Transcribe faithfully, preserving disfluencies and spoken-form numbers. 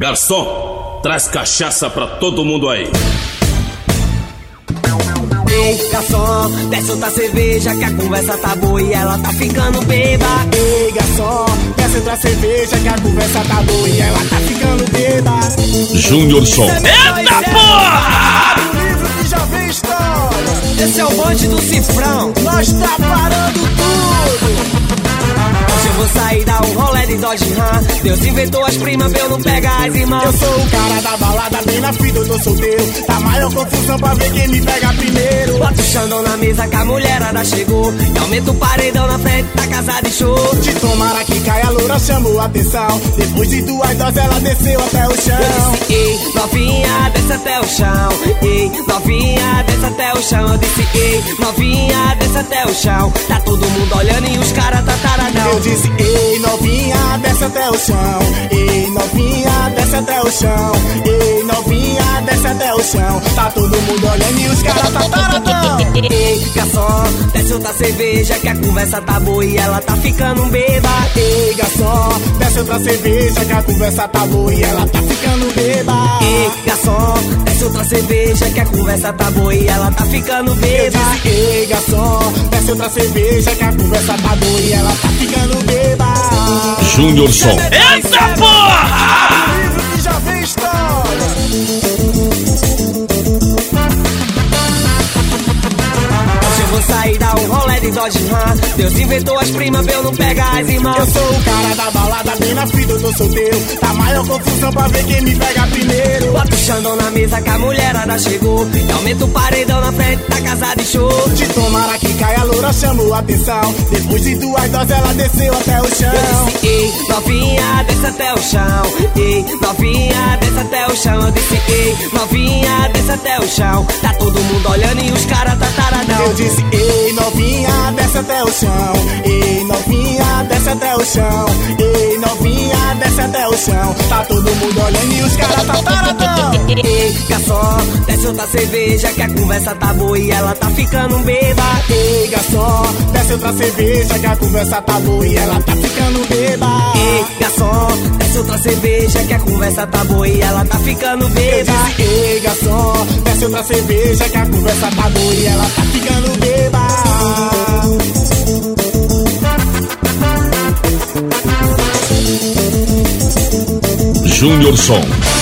Garçom, traz cachaça pra todo mundo aí. Ei, garçom, desce outra cerveja que a conversa tá boa e ela tá ficando beba. Ei, garçom, desce outra cerveja que a conversa tá boa e ela tá ficando beba. Júnior Som. Eita porra! O livro que já vem história. Esse é o bonde do Cifrão. Nós tá parando tudo. Hoje eu vou sair, dar um rolê de Dodge Ram. Deus inventou as primas pra eu não pegar as irmãs. Eu sou o cara da balada, bem na frente eu tô solteiro. Tá maior confusão pra ver quem me pega primeiro. Bota o Xandão na mesa que a mulherada chegou e aumenta o paredão na frente da casa de show. De tomara que caia a loura chamou a atenção. Depois de duas doses ela desceu até o chão. Eu disse, ei, novinha, desce até o chão. Ei, novinha, desce até o chão. Eu disse, ei, novinha, desce até o chão. Tá todo mundo olhando e os caras tá taradão. Eu disse, ei, novinha, desce até o chão. Ei, novinha, desce até o chão. Ei, novinha, desce até o chão. Tá todo mundo olhando e os caras tá taradão. Ei, garçom, desce outra cerveja que a conversa tá boa e ela tá ficando beba. Ei, garçom, desce outra cerveja que a conversa tá boa e ela tá ficando beba. Ei, garçom, desce outra cerveja que a conversa tá boa e ela tá ficando Eu beba. disse, ei, garçom, desce outra cerveja que a conversa tá boa e ela tá ficando beba. Júnior Som. Eita porra! O livro que já vem história. Hoje eu vou sair, dar um rolê de Dodge Ram. Deus inventou as primas pra eu não pegar as irmãs. Eu sou o cara da balada, bem na frente eu tô solteiro. Tá maior confusão pra ver quem me pega primeiro. Bota o Xandão na mesa que a mulherada chegou e aumenta o paredão na frente da casa de show. De tomara que caia a loura chamou a atenção. Depois de duas doses ela desceu até o chão. Eu disse, ei, novinha, desce até o chão. Ei, novinha, desce até o chão. Eu disse, ei, novinha, desce até o chão. Tá todo mundo olhando e os caras tá taradão. Eu disse, ei, novinha, desce até o chão. Ei, novinha, desce até o chão. Ei, novinha, desce até o chão. Tá todo mundo olhando e os caras tá taradão. Ei, garçom, desce outra cerveja que a conversa tá boa e ela tá ficando beba. Ei, garçom, desce outra cerveja que a conversa tá boa e ela tá ficando beba. Ei, garçom, desce outra cerveja que a conversa tá boa e ela tá ficando Eu beba. disse, ei, garçom, desce outra cerveja que a conversa tá boa e ela tá ficando beba. Júnior Som.